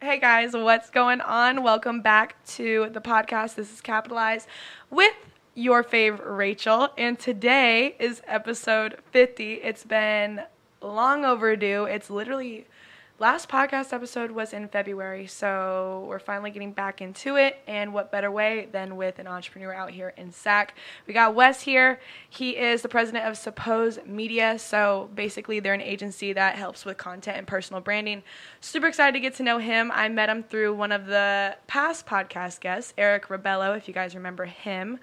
Hey guys, what's going on? Welcome back to the podcast. This is Capitalize with your fave Rachel, and today is episode 50. It's been long overdue. It's literally last podcast episode was in February, so we're finally getting back into it, and what better way than with an entrepreneur out here in SAC. We got Wes here. He is the president of Suppose Media, so basically they're an agency that helps with content and personal branding. Super excited to get to know him. I met him through one of the past podcast guests, Eric Rabello, if you guys remember him.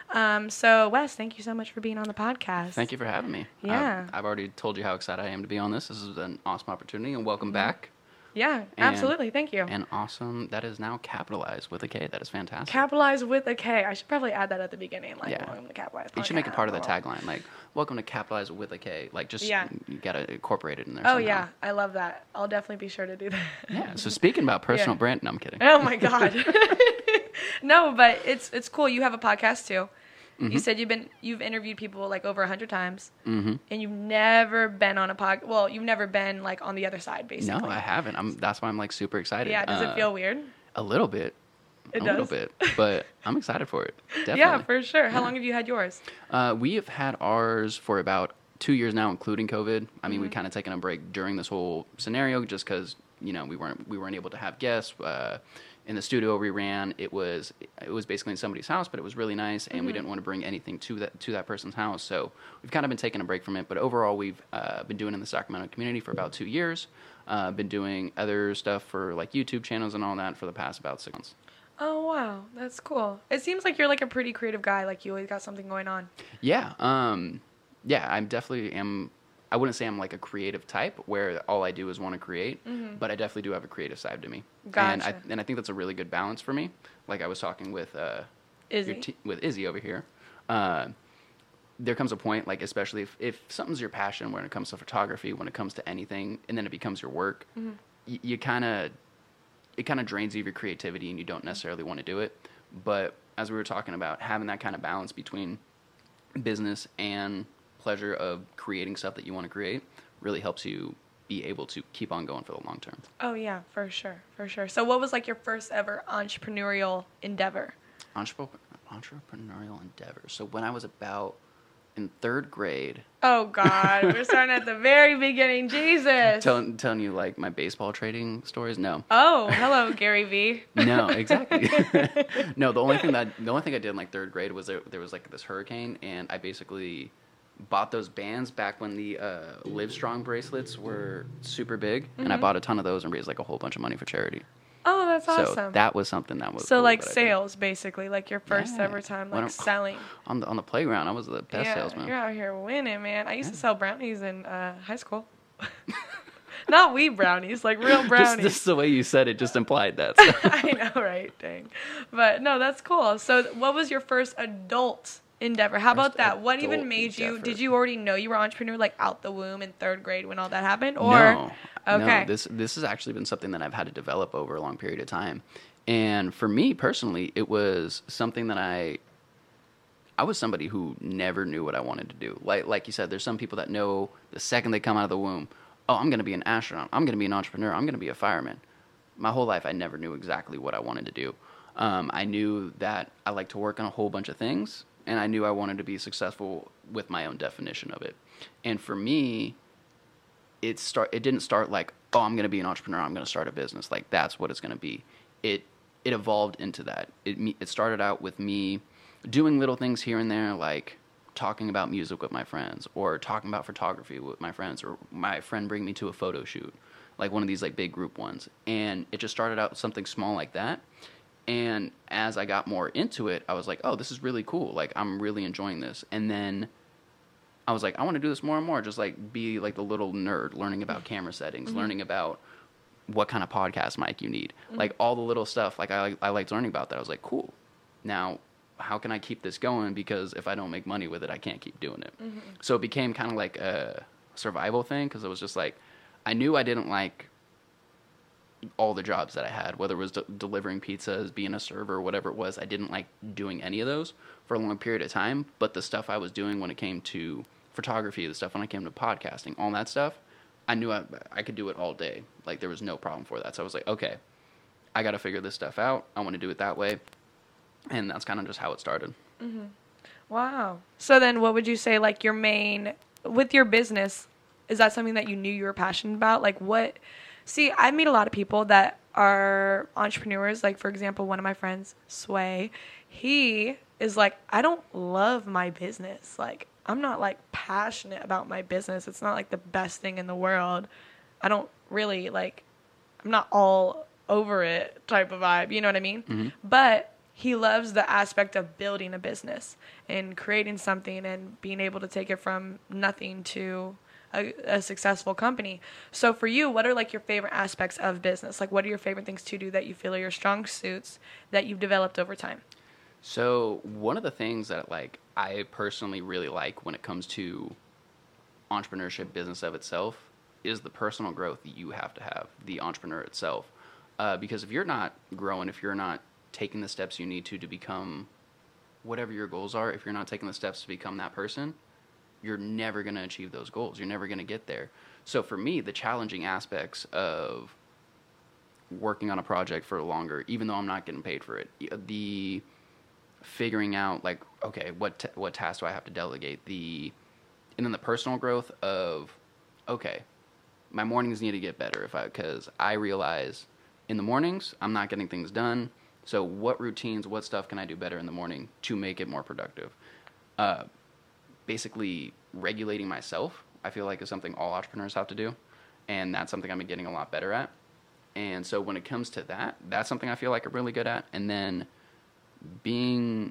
So Wes, thank you so much for being on the podcast. Thank you for having me. Yeah. I've already told you how excited I am to be on this. This is an awesome opportunity, and welcome back. Yeah, absolutely. Thank you. And awesome, that is now Capitalize with a K. That is fantastic. Capitalize with a K. I should probably add that at the beginning. Like, Yeah. welcome to Capitalize. You should make it part of the Podcast. tagline, like, welcome to Capitalize with a K. Like, just, Yeah. you gotta incorporate it in there Oh, somehow. yeah. I love that. I'll definitely be sure to do that. Yeah, so speaking about personal Yeah. brand, no, I'm kidding. Oh, my God. No, but it's cool. You have a podcast, too. You said you've interviewed people like over 100 times, and you've never been on a podcast. Well, you've never been like on the other side, basically. No, I haven't. That's why I'm like super excited. Yeah, does it feel weird? A little bit. It a does? little bit, but I'm excited for it. Definitely. Yeah, for sure. How long have you had yours? We have had ours for about 2 years now, including COVID. I mean, we kind of taken a break during this whole scenario just because we weren't able to have guests. In the studio we ran, it was basically in somebody's house, but it was really nice, and we didn't want to bring anything to that person's house. So we've kind of been taking a break from it. But overall, we've been doing it in the Sacramento community for about 2 years. Been doing other stuff for like YouTube channels and all that for the past about 6 months. Oh, wow. That's cool. It seems like you're like a pretty creative guy. Like you always got something going on. Yeah. Yeah, I definitely am. I wouldn't say I'm like a creative type where all I do is want to create, but I definitely do have a creative side to me. Gotcha. And I think that's a really good balance for me. Like I was talking with Izzy. with Izzy over here. There comes a point, like especially if something's your passion when it comes to photography, when it comes to anything, and then it becomes your work, it kind of drains you of your creativity, and you don't necessarily want to do it. But as we were talking about, having that kind of balance between business and pleasure of creating stuff that you want to create really helps you be able to keep on going for the long term. Oh, yeah, for sure. For sure. So what was like your first ever entrepreneurial endeavor? Entrepreneurial endeavor. So when I was about in third grade, Oh, God. We're starting at the very beginning. Jesus. telling you like my baseball trading stories. No, Oh, hello, Gary V. no, exactly. No, the only thing I did in like third grade was there was like this hurricane, and I basically bought those bands back when the Livestrong bracelets were super big, and I bought a ton of those and raised like a whole bunch of money for charity. Oh, that's awesome. So that was something that was So cool like that I did. sales, basically, like your first Yeah. ever time When like I'm- selling. on the playground. I was the best Yeah, salesman. you're out here winning, man. I used to sell brownies in high school. Not weed brownies, like real brownies. Just the way you said it just implied that. So. I know, right? Dang. But no, that's cool. So what was your first adult endeavor? How about First that? What even adult made you, endeavor. did you already know you were an entrepreneur like out the womb in third grade when all that happened? Or No, okay. no. This has actually been something that I've had to develop over a long period of time. And for me personally, it was something that I was somebody who never knew what I wanted to do. Like you said, there's some people that know the second they come out of the womb, oh, I'm going to be an astronaut. I'm going to be an entrepreneur. I'm going to be a fireman. My whole life, I never knew exactly what I wanted to do. I knew that I like to work on a whole bunch of things, and I knew I wanted to be successful with my own definition of it. And for me, it didn't start like, oh, I'm going to be an entrepreneur. I'm going to start a business. Like that's what it's going to be. It evolved into that. It started out with me doing little things here and there, like talking about music with my friends, or talking about photography with my friends, or my friend bring me to a photo shoot, like one of these like big group ones. And it just started out something small like that. And as I got more into it, I was like, oh, this is really cool. Like I'm really enjoying this. And then I was like, I want to do this more and more. Just like be like the little nerd, learning about camera settings, learning about what kind of podcast mic you need, like all the little stuff. Like I liked learning about that. I was like, cool. Now, how can I keep this going? Because if I don't make money with it, I can't keep doing it. So it became kind of like a survival thing, because it was just like I knew I didn't like all the jobs that I had, whether it was delivering pizzas, being a server, whatever it was. I didn't like doing any of those for a long period of time. But the stuff I was doing when it came to photography, the stuff when it came to podcasting, all that stuff, I knew I could do it all day. Like there was no problem for that. So I was like, okay, I got to figure this stuff out. I want to do it that way. And that's kind of just how it started. Wow. So then what would you say, like, your main, with your business, is that something that you knew you were passionate about? Like, what, see, I meet a lot of people that are entrepreneurs. Like, for example, one of my friends, Sway, he is like, I don't love my business. Like, I'm not, like, passionate about my business. It's not, like, the best thing in the world. I don't really, like, I'm not all over it type of vibe. You know what I mean? But he loves the aspect of building a business and creating something and being able to take it from nothing to a successful company. So for you, what are like your favorite aspects of business? Like, what are your favorite things to do that you feel are your strong suits that you've developed over time? So one of the things that like I personally really like when it comes to entrepreneurship business of itself is the personal growth that you have to have, the entrepreneur itself. Because if you're not growing, if you're not taking the steps you need to become whatever your goals are, if you're not taking the steps to become that person, you're never going to achieve those goals. You're never going to get there. So for me, the challenging aspects of working on a project for longer, even though I'm not getting paid for it, the figuring out like, okay, what tasks do I have to delegate? And then the personal growth of, okay, my mornings need to get better because I realize in the mornings I'm not getting things done. So what routines, what stuff can I do better in the morning to make it more productive? Basically, regulating myself, I feel like is something all entrepreneurs have to do. And that's something I've been getting a lot better at. And so when it comes to that, that's something I feel like I'm really good at. And then being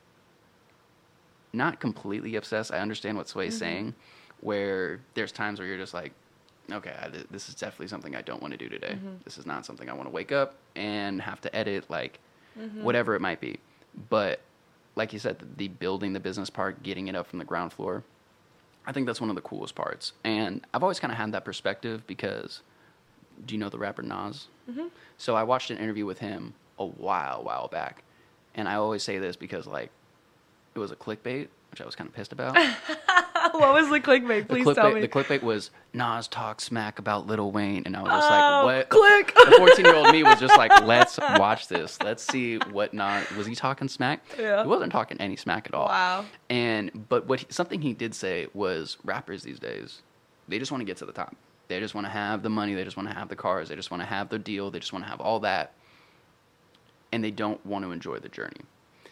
not completely obsessed, I understand what Sway's saying, where there's times where you're just like, okay, this is definitely something I don't want to do today. This is not something I want to wake up and have to edit, like, whatever it might be. But like you said, the building the business part, getting it up from the ground floor, I think that's one of the coolest parts. And I've always kind of had that perspective because, do you know the rapper Nas? So I watched an interview with him a while back. And I always say this because, like, it was a clickbait, which I was kind of pissed about. What was the clickbait? Please tell me. The clickbait was Nas talk smack about Lil Wayne, and I was just like, "What?" Click. The 14-year-old me was just like, "Let's watch this. Let's see what Nas was he talking smack." Yeah. He wasn't talking any smack at all. Wow. But something he did say was rappers these days, they just want to get to the top. They just want to have the money. They just want to have the cars. They just want to have the deal. They just want to have all that, and they don't want to enjoy the journey.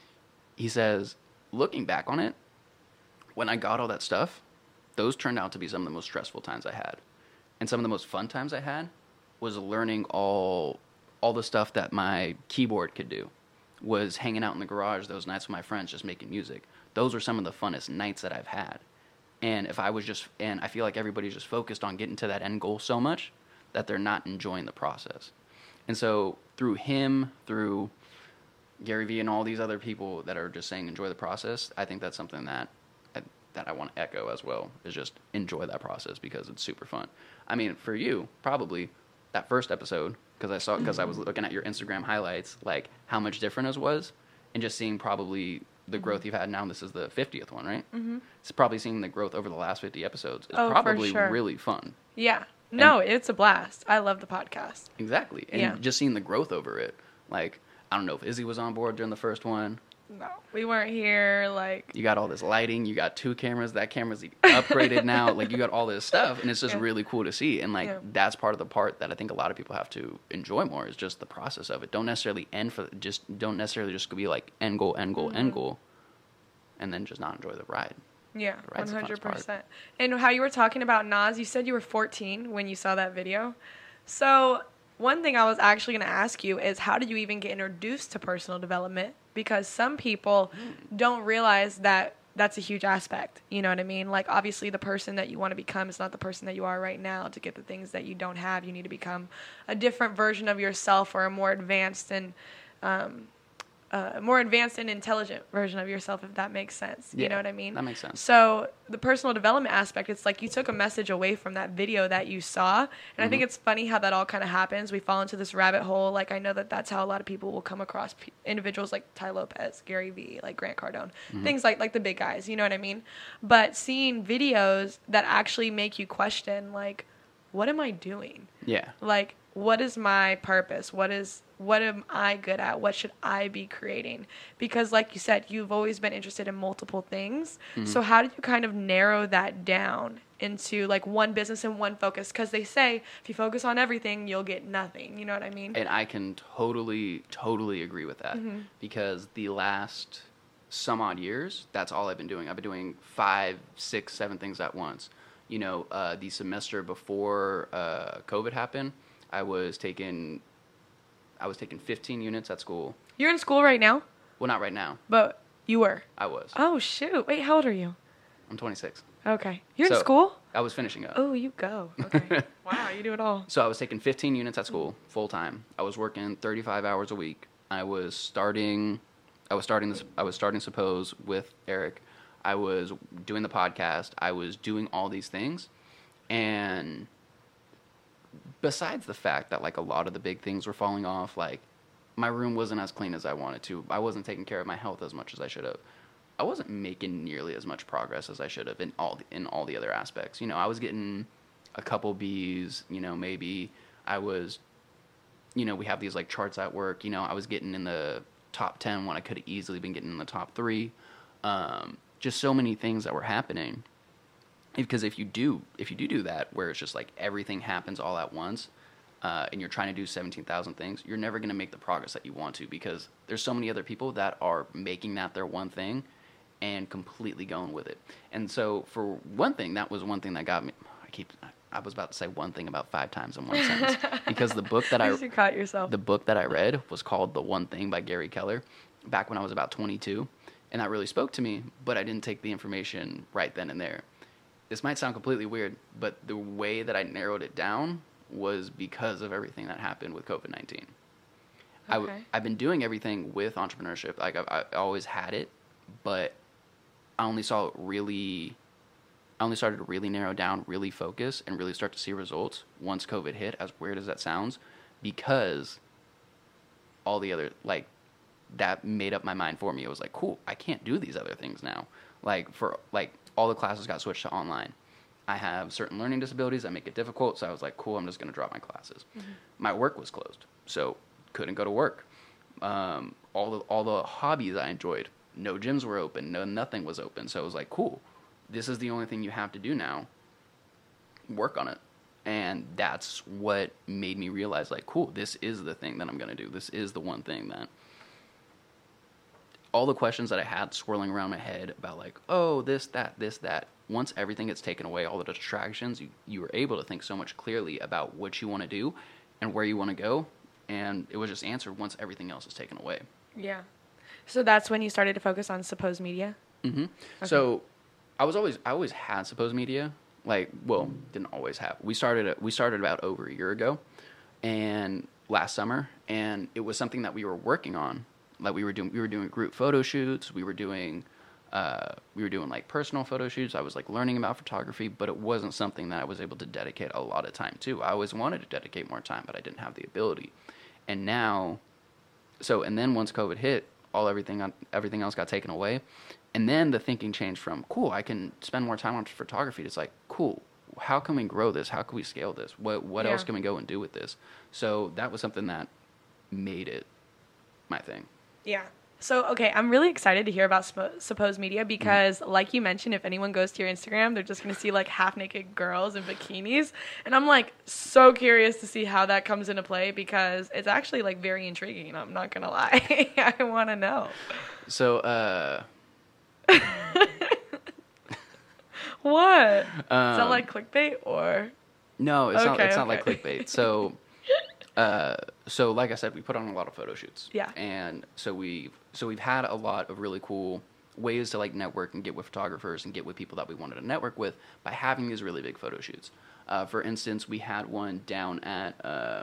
He says, looking back on it, when I got all that stuff, those turned out to be some of the most stressful times I had. And some of the most fun times I had was learning all the stuff that my keyboard could do, was hanging out in the garage those nights with my friends just making music. Those are some of the funnest nights that I've had. And I feel like everybody's just focused on getting to that end goal so much that they're not enjoying the process. And so through him, through Gary Vee and all these other people that are just saying enjoy the process, I think that's something that I want to echo as well, is just enjoy that process because it's super fun. I mean, for you, probably that first episode, because I was looking at your Instagram highlights, like how much different it was, and just seeing probably the growth you've had now. This is the 50th one, right? It's probably seeing the growth over the last 50 episodes. It's probably for sure. really fun. Yeah. No, it's a blast. I love the podcast. Exactly. And just seeing the growth over it. Like, I don't know if Izzy was on board during the first one. No, we weren't here. Like, you got all this lighting, you got 2 cameras, that camera's upgraded now, like you got all this stuff, and it's just really cool to see. And like that's part of the part that I think a lot of people have to enjoy more, is just the process of it. Don't necessarily just be like end goal, end goal, and then just not enjoy the ride. Yeah, 100%. And how you were talking about Nas, you said you were 14 when you saw that video. So one thing I was actually going to ask you is, how did you even get introduced to personal development? Because some people don't realize that that's a huge aspect. You know what I mean? Like, obviously, the person that you want to become is not the person that you are right now. To get the things that you don't have, you need to become a different version of yourself, or a more advanced and intelligent version of yourself, if that makes sense. You know what I mean? That makes sense. So the personal development aspect, it's like you took a message away from that video that you saw. And I think it's funny how that all kind of happens. We fall into this rabbit hole. Like, I know that that's how a lot of people will come across individuals like Ty Lopez, Gary Vee, like Grant Cardone, things like the big guys, you know what I mean? But seeing videos that actually make you question, like, what am I doing? Yeah. Like, what is my purpose? What am I good at? What should I be creating? Because like you said, you've always been interested in multiple things. Mm-hmm. So how did you kind of narrow that down into like one business and one focus? Because they say if you focus on everything, you'll get nothing. You know what I mean? And I can totally agree with that, because the last some odd years, that's all I've been doing. I've been doing 5, 6, 7 things at once. You know, the semester before COVID happened, I was taking 15 units at school. You're in school right now, Well, not right now. but you were. I was. Oh, shoot. Wait, how old are you? I'm 26. Okay. You're in So, school? I was finishing up. Oh, you go. Okay. Wow, you do it all. So I was taking 15 units at school full time. I was working 35 hours a week. I was starting Suppose with Eric. I was doing the podcast. I was doing all these things. And besides the fact that like a lot of the big things were falling off, like my room wasn't as clean as I wanted to. I wasn't taking care of my health as much as I should have. I wasn't making nearly as much progress as I should have in all the other aspects. You know, I was getting a couple B's, you know, maybe I was, you know, we have these like charts at work, you know, I was getting in the top 10 when I could have easily been getting in the top 3. Just so many things that were happening. Because if you do that, where it's just like everything happens all at once, and you're trying to do 17,000 things, you're never going to make the progress that you want to, because there's so many other people that are making that their one thing and completely going with it. And so for one thing, that was one thing that got me. I was about to say one thing about 5 times in one sentence, because the book that You caught yourself. the book that I read was called The One Thing by Gary Keller, back when I was about 22, and that really spoke to me, but I didn't take the information right then and there. This might sound completely weird, but the way that I narrowed it down was because of everything that happened with COVID-19. Okay. I've been doing everything with entrepreneurship. Like I always had it, but I only started to really narrow down, really focus, and really start to see results once COVID hit, as weird as that sounds, because all the other, like, that made up my mind for me. It was like, cool, I can't do these other things now. All the classes got switched to online. I have certain learning disabilities that make it difficult, so I was like, cool, I'm just going to drop my classes. Mm-hmm. My work was closed, so couldn't go to work. All the hobbies I enjoyed, no gyms were open, nothing was open, so it was like, cool, this is the only thing you have to do now. Work on it. And that's what made me realize, like, cool, this is the thing that I'm going to do. This is the one thing that all the questions that I had swirling around my head about, like, oh, this, that. Once everything gets taken away, all the distractions, you were able to think so much clearly about what you want to do and where you want to go. And it was just answered once everything else is taken away. Yeah. So that's when you started to focus on Suppose Media? Mm-hmm. Okay. So I always had Suppose Media. Like, well, didn't always have. We started about over a year ago, and last summer, and it was something that we were working on. Like we were doing group photo shoots. We were doing like personal photo shoots. I was like learning about photography, but it wasn't something that I was able to dedicate a lot of time to. I always wanted to dedicate more time, but I didn't have the ability. And now, and then once COVID hit, everything else got taken away. And then the thinking changed from, cool, I can spend more time on photography. It's like, cool, how can we grow this? How can we scale this? What else can we go and do with this? So that was something that made it my thing. Yeah. So, okay, I'm really excited to hear about Suppose Media because, like you mentioned, if anyone goes to your Instagram, they're just going to see, like, half-naked girls in bikinis. And I'm, like, so curious to see how that comes into play because it's actually, like, very intriguing. I'm not going to lie. I want to know. So, What? Is that, like, clickbait or? No, it's not like clickbait. So... So like I said, we put on a lot of photo shoots. Yeah. And so we've had a lot of really cool ways to like network and get with photographers and get with people that we wanted to network with by having these really big photo shoots. For instance, we had one down at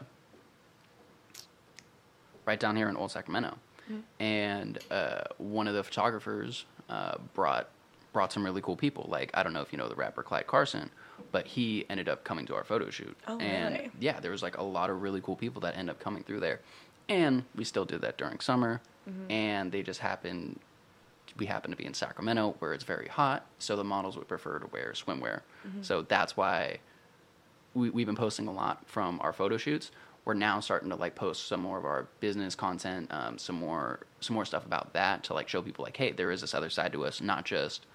right down here in Old Sacramento. Mm-hmm. And one of the photographers brought some really cool people. Like, I don't know if you know the rapper Clyde Carson, but he ended up coming to our photo shoot. Oh, and really? Yeah, there was like a lot of really cool people that end up coming through there. And we still did that during summer. Mm-hmm. And we happen to be in Sacramento where it's very hot, so the models would prefer to wear swimwear. Mm-hmm. So that's why we've been posting a lot from our photo shoots. We're now starting to like post some more of our business content, some more stuff about that to like show people like, hey, there is this other side to us, not just.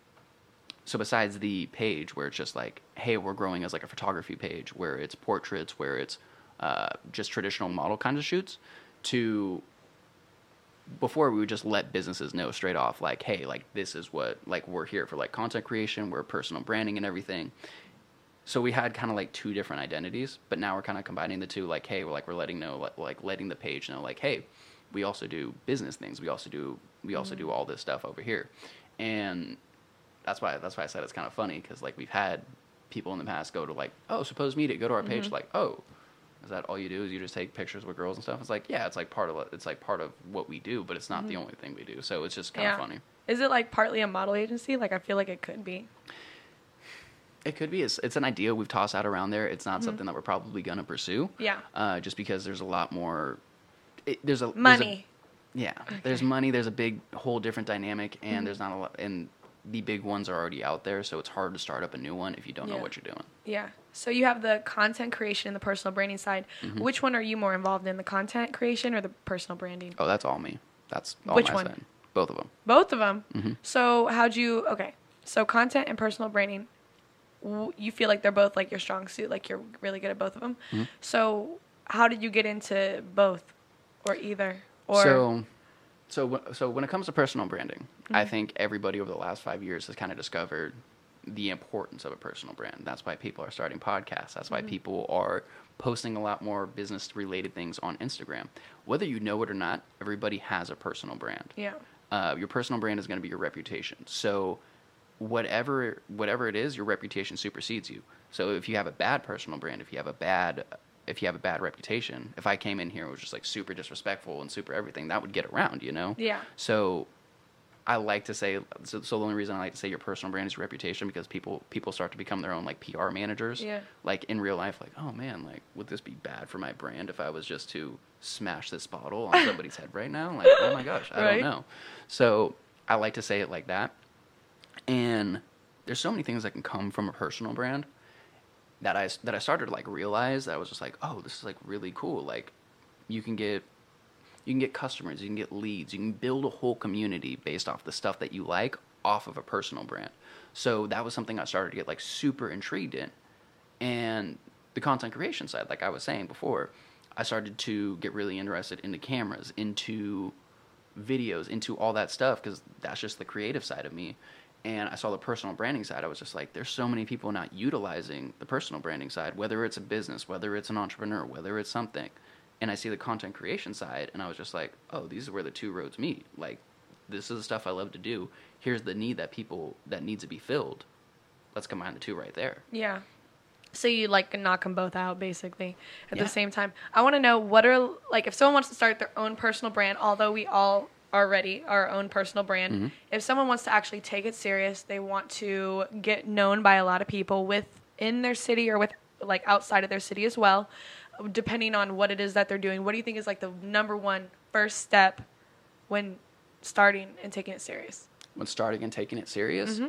So besides the page where it's just like, hey, we're growing as like a photography page where it's portraits, where it's just traditional model kind of shoots, to before we would just let businesses know straight off like, hey, like this is what, like we're here for like content creation, we're personal branding and everything. So we had kind of like two different identities, but now we're kind of combining the two. Like, hey, we're letting know, like letting the page know, like, hey, we also do business things. We also do all this stuff over here, and that's why I said it's kind of funny because like we've had people in the past go to like, oh, Suppose Media, go to our page, like, oh, is that all you do? Is you just take pictures with girls and stuff? It's like, yeah, it's like part of what we do, but it's not the only thing we do. So it's just kind of funny. Is it like partly a model agency? Like I feel like it could be. It could be. It's an idea we've tossed out around there. It's not something that we're probably going to pursue. Yeah. Just because there's a lot more. Money. There's money. There's a big whole different dynamic, and there's not a lot. And the big ones are already out there, so it's hard to start up a new one if you don't know what you're doing. Yeah. So you have the content creation and the personal branding side. Which one are you more involved in, the content creation or the personal branding? Oh, that's all me. That's all Which my one? side. Both of them. Both of them. Mm-hmm. So so content and personal branding. You feel like they're both like your strong suit, like you're really good at both of them. Mm-hmm. So how did you get into both or either? Or So when it comes to personal branding, I think everybody over the last 5 years has kind of discovered the importance of a personal brand. That's why people are starting podcasts. That's why people are posting a lot more business-related things on Instagram. Whether you know it or not, everybody has a personal brand. Yeah. Your personal brand is going to be your reputation. So whatever it is, your reputation supersedes you. So if you have a bad personal brand, if you have a bad reputation, if I came in here and was just like super disrespectful and super everything, that would get around, you know? Yeah. So I like to say, so the only reason I like to say your personal brand is your reputation, because people start to become their own like PR managers. Yeah. Like in real life, like, oh man, like would this be bad for my brand if I was just to smash this bottle on somebody's head right now? Like, oh my gosh, I don't know. So I like to say it like that. And there's so many things that can come from a personal brand that I started to like realize that I was just like, oh, this is like really cool. Like you can get customers, you can get leads, you can build a whole community based off the stuff that you like off of a personal brand. So that was something I started to get like super intrigued in. And the content creation side, like I was saying before, I started to get really interested into cameras, into videos, into all that stuff, because that's just the creative side of me. And I saw the personal branding side. I was just like, there's so many people not utilizing the personal branding side, whether it's a business, whether it's an entrepreneur, whether it's something. And I see the content creation side, and I was just like, oh, these are where the two roads meet. Like, this is the stuff I love to do. Here's the need that needs to be filled. Let's combine the two right there. Yeah. So you like knock them both out basically at the same time. I want to know what are, like, if someone wants to start their own personal brand, although we all already our own personal brand, if someone wants to actually take it serious, they want to get known by a lot of people within their city or with like outside of their city as well, depending on what it is that they're doing, what do you think is like the number one first step when starting and taking it serious? When starting and taking it serious?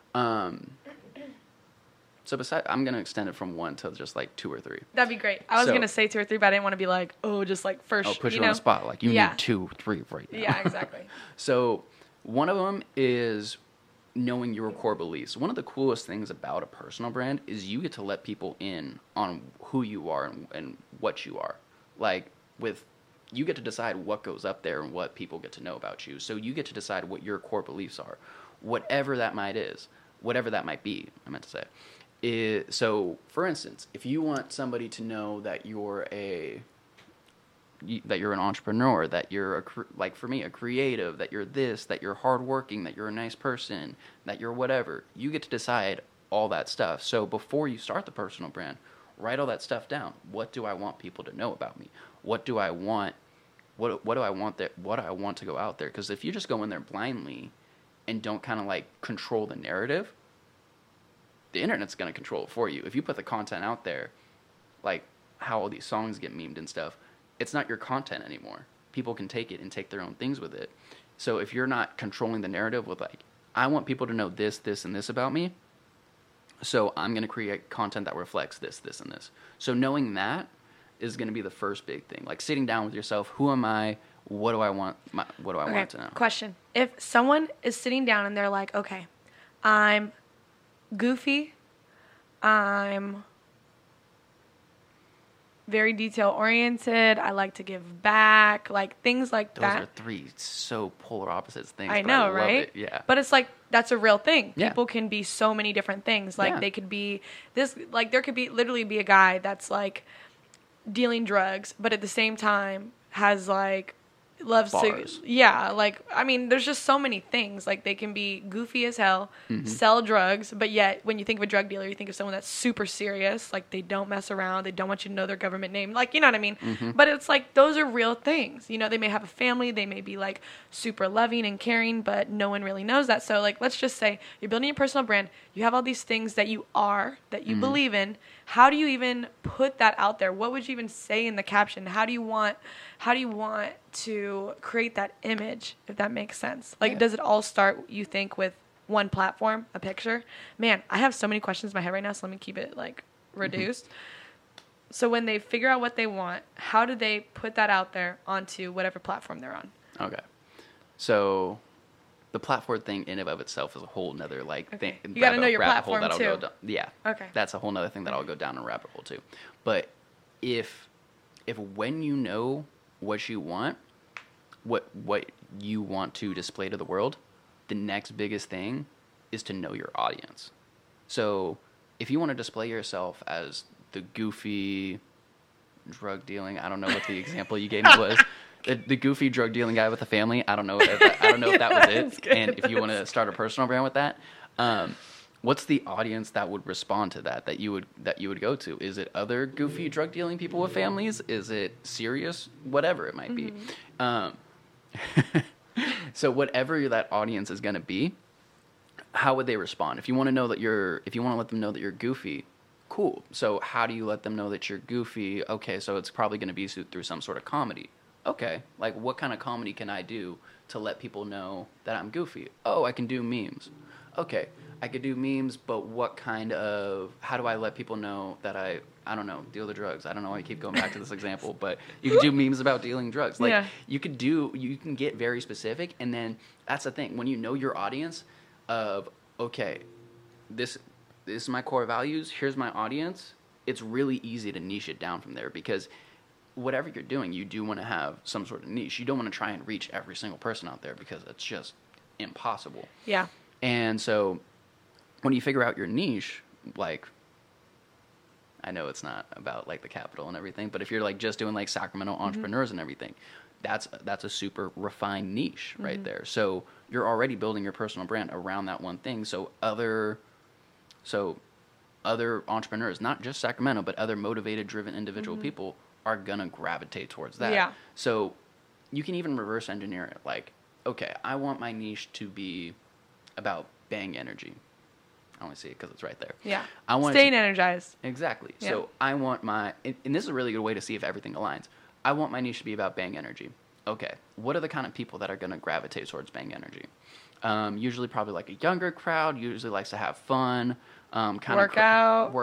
So I'm going to extend it from 1 to just like 2 or 3. That'd be great. I was going to say 2 or 3, but I didn't want to be like, oh, just like first. Oh, push you on the spot. Like you need 2, 3 right now. Yeah, exactly. So one of them is knowing your core beliefs. One of the coolest things about a personal brand is you get to let people in on who you are and what you are. Like you get to decide what goes up there and what people get to know about you. So you get to decide what your core beliefs are, whatever that might be, I meant to say. So, for instance, if you want somebody to know that you're an entrepreneur, that you're like for me, a creative, that you're this, that you're hardworking, that you're a nice person, that you're whatever, you get to decide all that stuff. So before you start the personal brand, write all that stuff down. What do I want people to know about me? What do I want? What do I want there? What do I want to go out there? Because if you just go in there blindly and don't kind of like control the narrative, the internet's going to control it for you. If you put the content out there, like how all these songs get memed and stuff, it's not your content anymore. People can take it and take their own things with it. So if you're not controlling the narrative with like, I want people to know this, this, and this about me, So I'm going to create content that reflects this, this, and this. So knowing that is going to be the first big thing. Like sitting down with yourself, who am I? What do I want? What do I want to know? Question. If someone is sitting down and they're like, okay, I'm goofy, I'm very detail oriented, I like to give back, like things like Those that. are three so polar opposites things. I but know, love right? it. Yeah. But it's like that's a real thing. Yeah. People can be so many different things. Like Yeah. they could be this, like there could be literally be a guy that's like dealing drugs, but at the same time has like loves Bars. to, yeah, like I mean there's just so many things. Like they can be goofy as hell, sell drugs, but yet when you think of a drug dealer you think of someone that's super serious, like they don't mess around, they don't want you to know their government name, like, you know what I mean? But it's like those are real things, you know. They may have a family, they may be like super loving and caring, but no one really knows that. So like let's just say you're building your personal brand, you have all these things that you are, that you believe in. How do you even put that out there? What would you even say in the caption? How do you want to create that image, if that makes sense? Like, Yeah. does it all start, you think, with one platform, a picture? Man, I have so many questions in my head right now, so let me keep it like reduced. So when they figure out what they want, how do they put that out there onto whatever platform they're on? Okay. So the platform thing in and of itself is a whole nother like Okay. thing. You gotta know your rabbit hole platform, that I'll too. go down. Yeah. Okay. That's a whole nother thing that I'll go down a rabbit hole too. But if when you know what you want, what you want to display to the world, the next biggest thing is to know your audience. So if you want to display yourself as the goofy drug dealing, I don't know what the example you gave me was. The goofy drug dealing guy with a family. I don't know if that was it. And if you want to start a personal brand with that, what's the audience that would respond to that you would go to? Is it other goofy drug dealing people with families? Is it serious? Whatever it might be. So whatever that audience is going to be, how would they respond? If you want to let them know that you're goofy, cool. So how do you let them know that you're goofy? Okay, so it's probably going to be through some sort of comedy. Okay, like what kind of comedy can I do to let people know that I'm goofy? Oh, I can do memes. Okay, I could do memes, but how do I let people know that I don't know, deal the drugs? I don't know why I keep going back to this example, but you can do memes about dealing drugs. Like Yeah. you can get very specific, and then that's the thing. When you know your audience of, okay, this is my core values, here's my audience, it's really easy to niche it down from there, because whatever you're doing, you do want to have some sort of niche. You don't want to try and reach every single person out there because it's just impossible. Yeah. And so when you figure out your niche, like, I know it's not about like the capital and everything, but if you're like just doing like Sacramento entrepreneurs and everything, that's a super refined niche right there. So you're already building your personal brand around that one thing. So other entrepreneurs, not just Sacramento, but other motivated, driven individual people are gonna gravitate towards that. Yeah. So you can even reverse engineer it. Like, okay, I want my niche to be about Bang Energy. I only see it because it's right there. Yeah. I want Staying energized. Exactly. Yeah. So I want and this is a really good way to see if everything aligns. I want my niche to be about Bang Energy. Okay, what are the kind of people that are going to gravitate towards Bang Energy? Usually probably like a younger crowd, usually likes to have fun, Work out.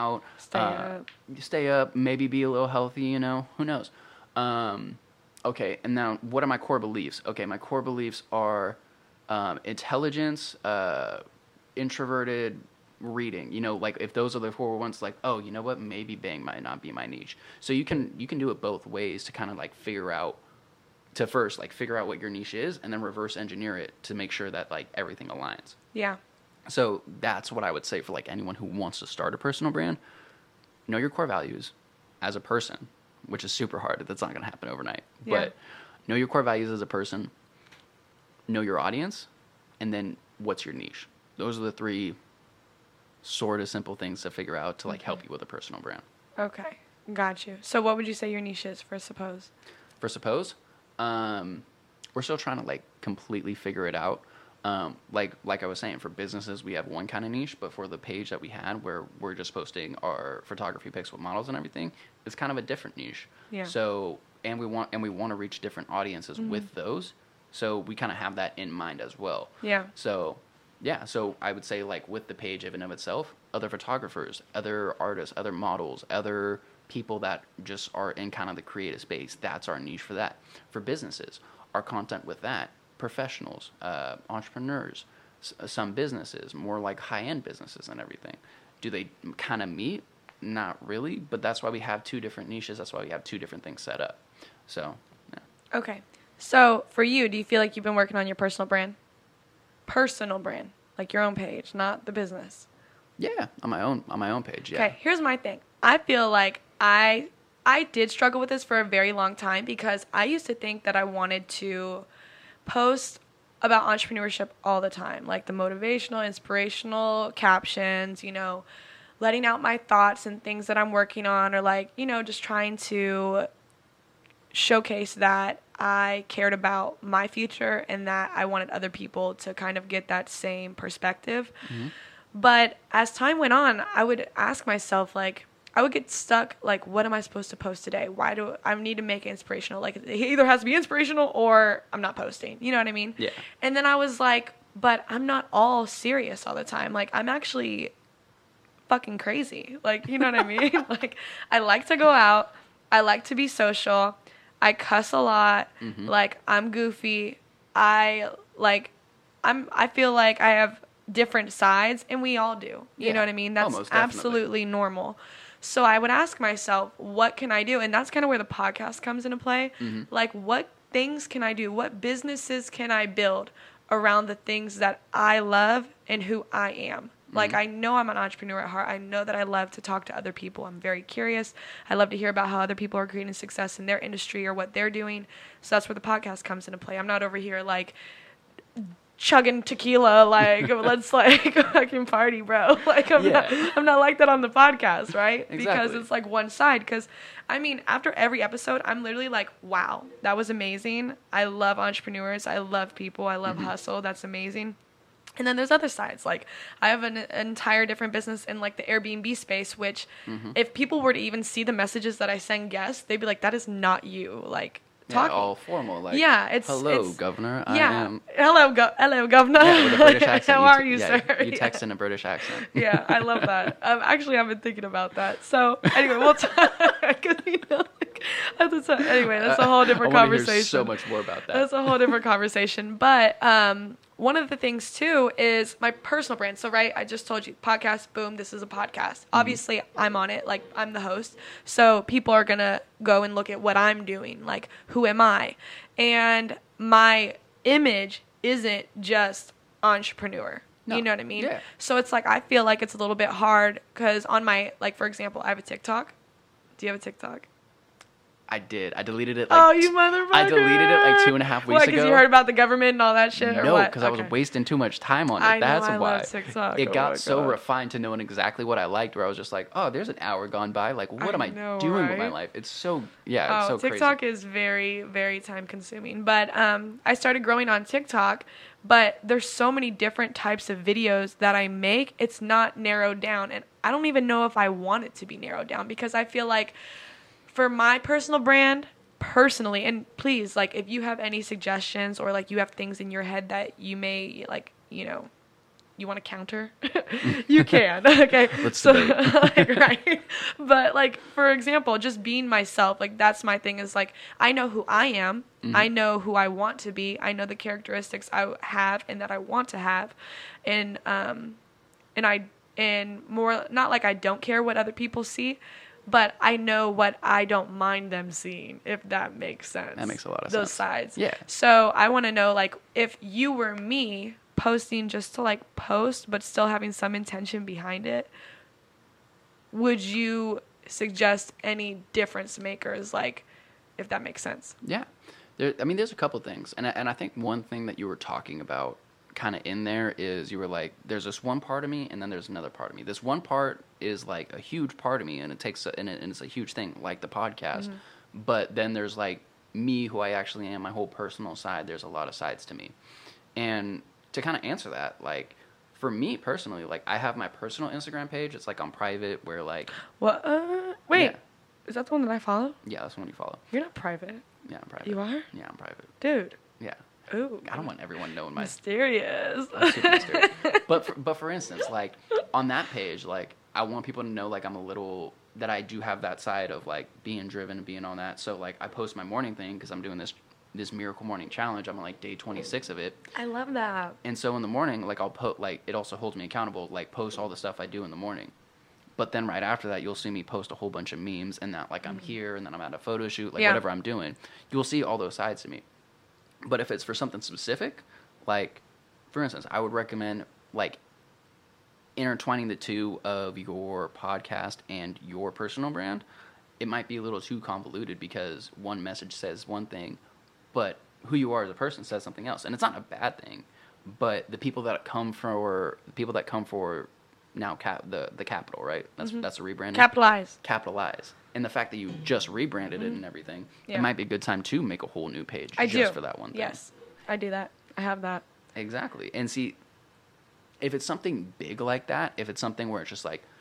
stay up, maybe be a little healthy, who knows? Okay, and now what are my core beliefs? Okay, my core beliefs are intelligence, introverted, reading. Like if those are the four ones, like, oh, you know what, maybe Bang might not be my niche. So you can do it both ways to kind of like figure out what your niche is, and then reverse engineer it to make sure that like everything aligns. Yeah. So that's what I would say for like anyone who wants to start a personal brand. Know your core values as a person, which is super hard. That's not going to happen overnight. Yeah. But know your core values as a person, know your audience, and then what's your niche. Those are the three sort of simple things to figure out to like help you with a personal brand. Okay. Got you. So what would you say your niche is for Suppose? For Suppose, we're still trying to like completely figure it out. Like I was saying, for businesses we have one kind of niche, but for the page that we had where we're just posting our photography pics with models and everything, it's kind of a different niche. Yeah. So and we want to reach different audiences with those. So we kind of have that in mind as well. Yeah. So Yeah, so I would say, like, with the page in and of itself, other photographers, other artists, other models, other people that just are in kind of the creative space, that's our niche for that. For businesses, our content with that, professionals, entrepreneurs, some businesses, more like high-end businesses and everything. Do they kind of meet? Not really, but that's why we have two different niches. That's why we have two different things set up. So, yeah. Okay. So, for you, do you feel like you've been working on your personal brand? Personal brand, like your own page, not the business. Yeah, on my own page, yeah. Okay, here's my thing. I feel like I did struggle with this for a very long time because I used to think that I wanted to post about entrepreneurship all the time, like the motivational, inspirational captions, you know, letting out my thoughts and things that I'm working on, or like, you know, just trying to showcase that I cared about my future and that I wanted other people to kind of get that same perspective. Mm-hmm. But as time went on, I would ask myself, like, I would get stuck, like, what am I supposed to post today? Why do I need to make it inspirational? Like, it either has to be inspirational or I'm not posting. You know what I mean? Yeah. And then I was like, but I'm not all serious all the time. Like, I'm actually fucking crazy. Like, you know what I mean? Like, I like to go out. I like to be social. I cuss a lot. Mm-hmm. Like, I'm goofy. I feel like I have different sides, and we all do. You know what I mean? That's absolutely normal. So I would ask myself, what can I do? And that's kind of where the podcast comes into play. Mm-hmm. Like, what things can I do? What businesses can I build around the things that I love and who I am? Mm-hmm. Like, I know I'm an entrepreneur at heart. I know that I love to talk to other people. I'm very curious. I love to hear about how other people are creating success in their industry or what they're doing. So that's where the podcast comes into play. I'm not over here, like, chugging tequila, like, let's, like, fucking party, bro. Like, I'm not like that on the podcast, right? Exactly. Because it's, like, one side. Because, I mean, after every episode, I'm literally like, wow, that was amazing. I love entrepreneurs. I love people. I love hustle. That's amazing. And then there's other sides. Like, I have an entire different business in, like, the Airbnb space, which if people were to even see the messages that I send guests, they'd be like, that is not you. Like, talking. All formal, like, hello, governor. Yeah, I am. Hello, governor. Yeah, with a British accent. How are you, sir? You text in a British accent. Yeah, I love that. Actually, I've been thinking about that. So, anyway, we'll talk. Anyway, that's a whole different conversation. Hear so much more about that. That's a whole different conversation. But one of the things, too, is my personal brand. So, right, I just told you, podcast, boom, this is a podcast. Obviously, I'm on it. Like, I'm the host. So, people are going to go and look at what I'm doing. Like, who am I? And my image isn't just entrepreneur. No. You know what I mean? Yeah. So, it's like, I feel like it's a little bit hard because on my, like, for example, I have a TikTok. Do you have a TikTok? I did. I deleted it. Like, you motherfucker! I deleted it like 2.5 weeks ago. Because you heard about the government and all that shit? No, because I was wasting too much time on it. That's why. Love TikTok. It got so refined to knowing exactly what I liked, where I was just like, oh, there's an hour gone by. Like, what am I doing with my life? It's so, it's so crazy. TikTok is very, very time consuming. But I started growing on TikTok, but there's so many different types of videos that I make. It's not narrowed down. And I don't even know if I want it to be narrowed down because I feel like for my personal brand, personally, and please, like, if you have any suggestions or like you have things in your head that you may, like, you know, you want to counter, you can. Okay, let's debate. Like, right, but like, for example, just being myself, like, that's my thing. Is like, I know who I am. I know who I want to be. I know the characteristics I have and that I want to have, and more, not like I don't care what other people see, but I know what I don't mind them seeing, if that makes sense. That makes a lot of sense. Those sides. Yeah. So I want to know, like, if you were me posting just to, like, post, but still having some intention behind it, would you suggest any difference makers, like, if that makes sense? Yeah. There's a couple things. And I think one thing that you were talking about kind of in there is you were like, there's this one part of me and then there's another part of me. This one part is like a huge part of me and it's a huge thing, like the podcast. But then there's like me, who I actually am, my whole personal side. There's a lot of sides to me. And to kind of answer that, like, for me personally, like, I have my personal Instagram page. It's like on private, where like, what? Wait, is that the one that I follow? Yeah, that's the one you follow. You're not private. Yeah, I'm private. You are? Yeah, I'm private. Dude. Yeah. Ooh. I don't want everyone knowing my Mysterious. I'm super mysterious. But for instance, like on that page, like I want people to know like I'm a little that I do have that side of like being driven and being on that. So like I post my morning thing because I'm doing this miracle morning challenge. I'm on like day 26 of it. I love that. And so in the morning, like I'll put like it also holds me accountable. Like post all the stuff I do in the morning. But then right after that, you'll see me post a whole bunch of memes and that like I'm here and then I'm at a photo shoot, like whatever I'm doing. You'll see all those sides to me. But if it's for something specific, like for instance, I would recommend like intertwining the two of your podcast and your personal brand. It might be a little too convoluted because one message says one thing, but who you are as a person says something else. And it's not a bad thing, but the people that come for now the capital, right? That's a rebranding. Capitalize. And the fact that you just rebranded it and everything, it might be a good time to make a whole new page for that one thing. Yes, I do that. I have that. Exactly. And see, if it's something big like that, if it's something where it's just like,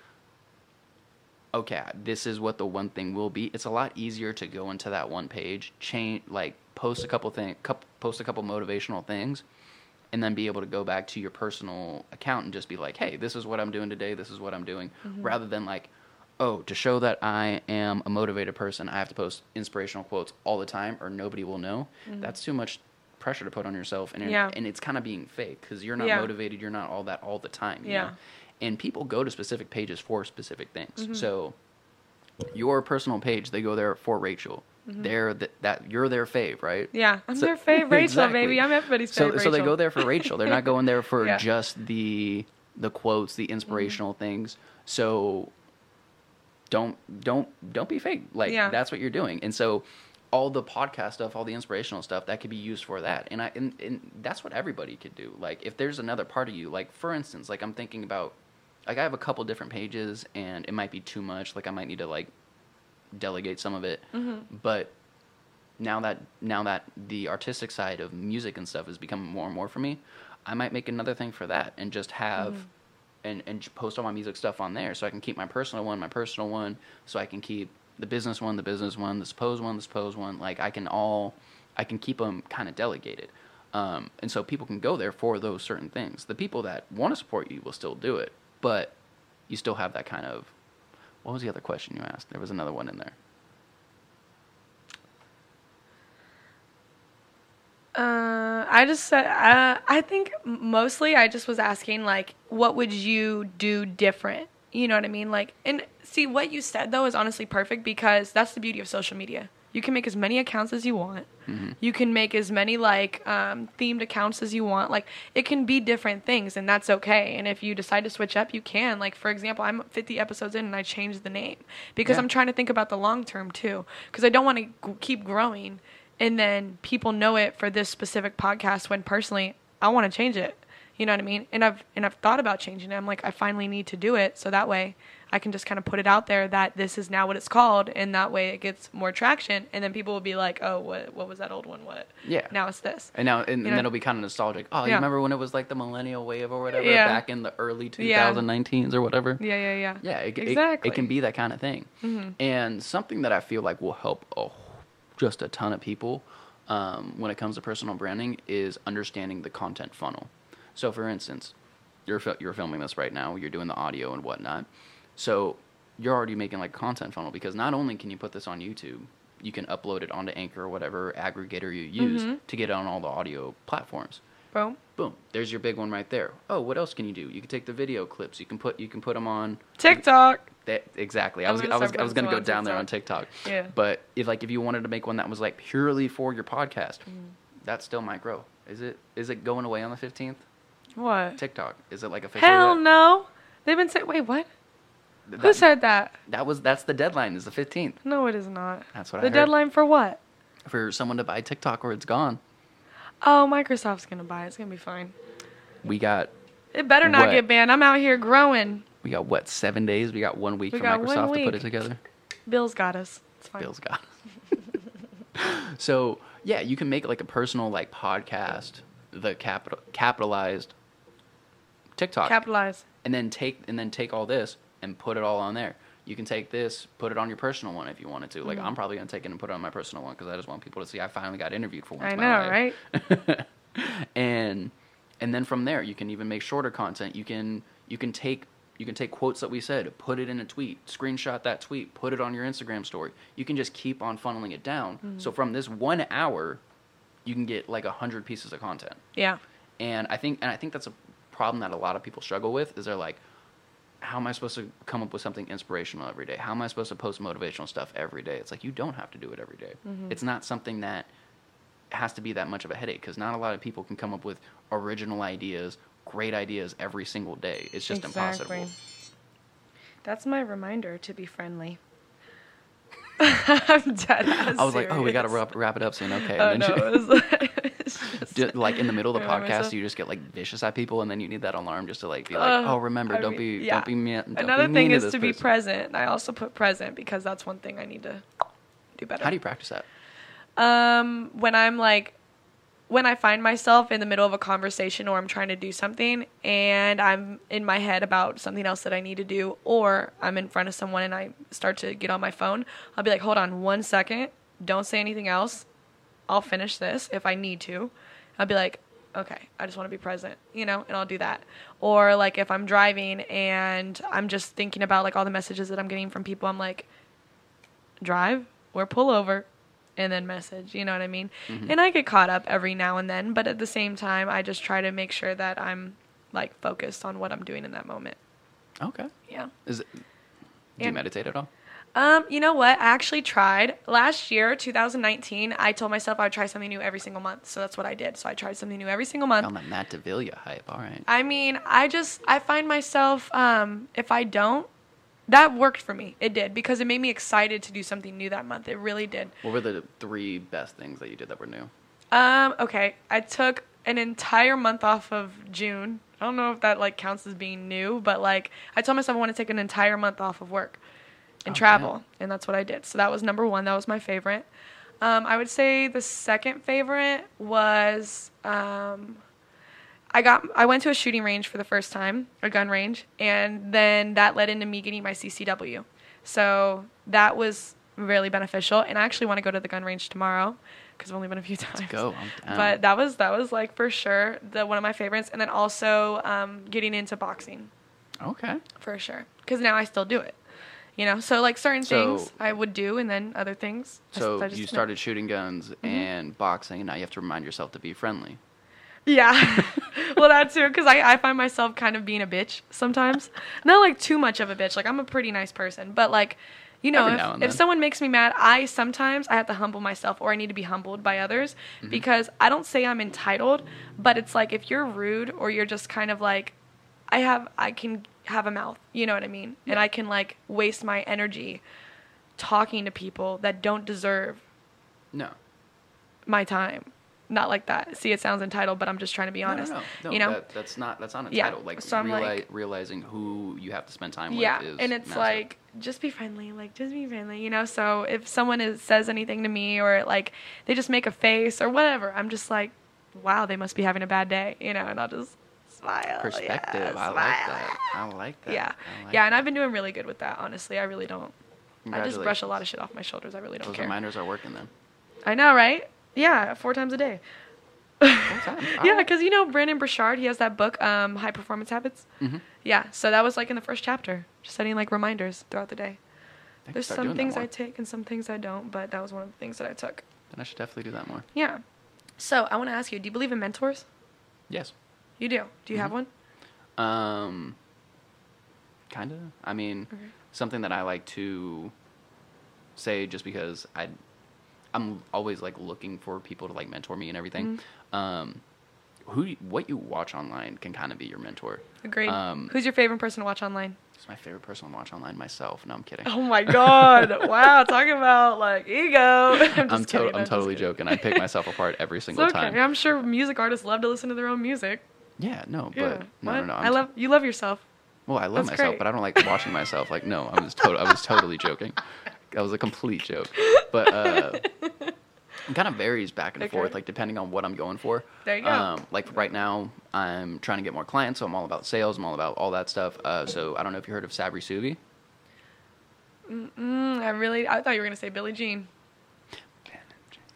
okay, this is what the one thing will be, it's a lot easier to go into that one page, post a couple motivational things, and then be able to go back to your personal account and just be like, hey, this is what I'm doing today, this is what I'm doing, rather than like, oh, to show that I am a motivated person, I have to post inspirational quotes all the time or nobody will know. That's too much pressure to put on yourself, and it's kind of being fake because you're not motivated, you're not all that all the time. You know? And people go to specific pages for specific things. So your personal page, they go there for Rachel. They're you're their fave, right? Yeah, I'm their fave, Rachel, exactly. Baby. I'm everybody's fave, Rachel. So they go there for Rachel. They're not going there for just the quotes, the inspirational things. So don't be fake. Like that's what you're doing. And so all the podcast stuff, all the inspirational stuff, that could be used for that. And that's what everybody could do. Like if there's another part of you, like for instance, like I'm thinking about, like I have a couple different pages and it might be too much. Like I might need to like delegate some of it. But now that the artistic side of music and stuff is becoming more and more for me, I might make another thing for that and just have and post all my music stuff on there, so I can keep my personal one, so I can keep the business one, the suppose one. Like I can keep them kind of delegated. And so people can go there for those certain things. The people that want to support you will still do it, but you still have that kind of, what was the other question you asked? There was another one in there. I just said, I think mostly I just was asking, like, what would you do different? You know what I mean? Like, and see, what you said, though, is honestly perfect because that's the beauty of social media. You can make as many accounts as you want. You can make as many, like, themed accounts as you want. Like, it can be different things, and that's okay. And if you decide to switch up, you can. Like, for example, I'm 50 episodes in, and I changed the name because I'm trying to think about the long term, too, because I don't want to keep growing. And then people know it for this specific podcast when personally I want to change it. You know what I mean? And I've thought about changing it. I'm like, I finally need to do it. So that way I can just kind of put it out there that this is now what it's called. And that way it gets more traction. And then people will be like, oh, what was that old one? What? Yeah. Now it's this. And then it'll be kind of nostalgic. Oh, you remember when it was like the millennial wave or whatever back in the early 2019s or whatever? Yeah. Yeah, Exactly. It can be that kind of thing. And something that I feel like will help just a ton of people when it comes to personal branding is understanding the content funnel. So for instance, you're filming this right now, you're doing the audio and whatnot, so you're already making like a content funnel, because not only can you put this on YouTube, you can upload it onto Anchor or whatever aggregator you use to get it on all the audio platforms. Boom. There's your big one right there. Oh, what else can you do? You can take the video clips. You can put them on TikTok. Exactly. I was going to go down there on TikTok. Yeah. But if you wanted to make one that was like purely for your podcast, that still might grow. Is it going away on the 15th? What? TikTok. Is it like official? Hell no. They've been saying, wait, what? Who said that? That's the deadline, is the 15th. No, it is not. That's what I heard. The deadline for what? For someone to buy TikTok or it's gone. Oh, Microsoft's going to buy it. It's going to be fine. It better not get banned. I'm out here growing. We got, 7 days? We got 1 week for Microsoft to put it together? Bill's got us. It's fine. Bill's got us. So, yeah, you can make like a personal like podcast, the capitalized TikTok. Capitalize. And then take all this and put it all on there. You can take this, put it on your personal one if you wanted to. Like, I'm probably going to take it and put it on my personal one because I just want people to see I finally got interviewed for once. I know, right? and then from there you can even make shorter content. You can take quotes that we said, put it in a tweet, screenshot that tweet, put it on your Instagram story. You can just keep on funneling it down. Mm-hmm. So from this 1 hour, you can get like 100 pieces of content. Yeah. And I think that's a problem that a lot of people struggle with, is they're like, how am I supposed to come up with something inspirational every day? How am I supposed to post motivational stuff every day? It's like, you don't have to do it every day. Mm-hmm. It's not something that has to be that much of a headache, because not a lot of people can come up with original ideas, great ideas every single day. It's just impossible. That's my reminder to be friendly. I'm dead ass I was serious. like, oh, we got to wrap it up soon. Okay. Oh, and then no, it was just, like in the middle of the podcast, you just get like vicious at people, and then you need that alarm just to like be like, oh, remember, don't be mean. Another thing is to be present. I also put present because that's one thing I need to do better. How do you practice that? When I find myself in the middle of a conversation, or I'm trying to do something and I'm in my head about something else that I need to do, or I'm in front of someone and I start to get on my phone, I'll be like, hold on 1 second. Don't say anything else. I'll finish this if I need to. I'll be like, okay, I just want to be present, and I'll do that. Or like if I'm driving and I'm just thinking about like all the messages that I'm getting from people, I'm like, drive or pull over. And then message, you know what I mean? Mm-hmm. And I get caught up every now and then, but at the same time, I just try to make sure that I'm like focused on what I'm doing in that moment. Okay. Yeah. Do you meditate at all? You know what? I actually tried. Last year, 2019, I told myself I would try something new every single month. So that's what I did. So I tried something new every single month. On the Matt D'Avilla hype, all right. I mean, I find myself, if I don't, that worked for me. It did, because it made me excited to do something new that month. It really did. What were the 3 best things that you did that were new? Okay. I took an entire month off of June. I don't know if that like counts as being new, but like I told myself I want to take an entire month off of work and travel, and that's what I did. So that was number 1. That was my favorite. I would say the second favorite was I went to a shooting range for the first time, a gun range, and then that led into me getting my CCW. So that was really beneficial, and I actually want to go to the gun range tomorrow because I've only been a few times. Let's go. But that was like for sure one of my favorites, and then also getting into boxing. Okay. For sure, because now I still do it. So like certain things I would do, and then other things. So you started shooting guns and boxing, and now you have to remind yourself to be friendly. Yeah. Well, that too, because I find myself kind of being a bitch sometimes. Not like too much of a bitch. Like, I'm a pretty nice person. But like, if someone makes me mad, I have to humble myself, or I need to be humbled by others. Mm-hmm. Because I don't say I'm entitled, but it's like if you're rude or you're just kind of like, I can have a mouth. You know what I mean? Yeah. And I can like waste my energy talking to people that don't deserve my time. Not like that. See, it sounds entitled, but I'm just trying to be honest. No, that's not entitled. Yeah. Like, so realizing who you have to spend time with is and it's massive. like, just be friendly. Like, just be friendly, So if someone says anything to me, or like they just make a face or whatever, I'm just like, wow, they must be having a bad day, and I'll just smile. Perspective. Yeah, I like that. Yeah. And I've been doing really good with that, honestly. I really don't. I just brush a lot of shit off my shoulders. I really don't care. Those reminders are working then. I know, right? Yeah, 4 times a day. 4 times? Yeah, because Brandon Burchard, he has that book, High Performance Habits. Mm-hmm. Yeah, so that was like in the first chapter, just setting like reminders throughout the day. There's some things I take and some things I don't, but that was one of the things that I took. Then I should definitely do that more. Yeah. So I want to ask you, do you believe in mentors? Yes. You do? Do you have one? Kind of. I mean, something that I like to say, just because I'm always like looking for people to like mentor me and everything. What you watch online can kind of be your mentor. Agreed. Who's your favorite person to watch online? It's my favorite person to watch online, myself. No, I'm kidding. Oh my God! Wow, talking about like ego. I'm totally joking. I pick myself apart every single time. I'm sure music artists love to listen to their own music. Yeah, no, but no. You love yourself. Well, I love myself, but I don't like watching myself. Like, no, I was totally joking. That was a complete joke. But it kind of varies back and forth, like depending on what I'm going for. There you go. Like right now, I'm trying to get more clients, so I'm all about sales. I'm all about all that stuff. So I don't know if you heard of Sabri Suvi. I thought you were gonna say Billie Jean.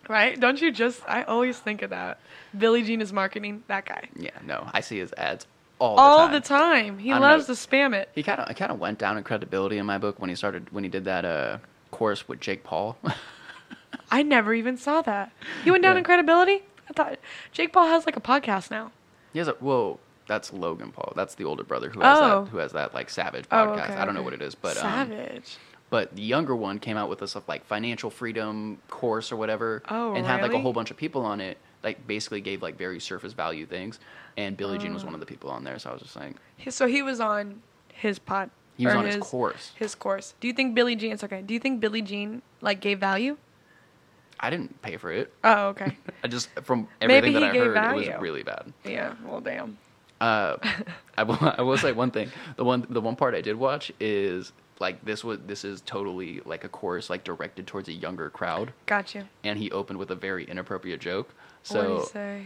Right? Don't you just? I always think of that. Billie Jean is marketing that guy. Yeah, no, I see his ads all All the time. the time. He I don't loves know. to spam it. He kind of went down in credibility in my book when he did that course with Jake Paul. I never even saw that. He went down Yeah. in credibility? I thought Jake Paul has like a podcast now. He has that's Logan Paul. That's the older brother Oh. who has that like Savage Oh, podcast. okay, I don't know okay. what it is, but Savage. but the younger one came out with this like financial freedom course or whatever, Oh, and had like a really? whole bunch of people on it. Like basically gave like very surface value things, and Billie Jean was one of the people on there. So I was just like, So he was on his pod. he was or on his course. His course. Do you think Billie Jean? It's okay. Do you think Billie Jean like gave value? I didn't pay for it. Oh, okay. I just from Maybe everything that he I gave heard, it value. was really bad. Yeah. Well, damn. I will say one thing. The one part I did watch is like this is totally like a course like directed towards a younger crowd, Got you. and he opened with a very inappropriate joke. What did he So say?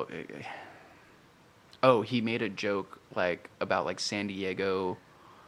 he made a joke like about like San Diego,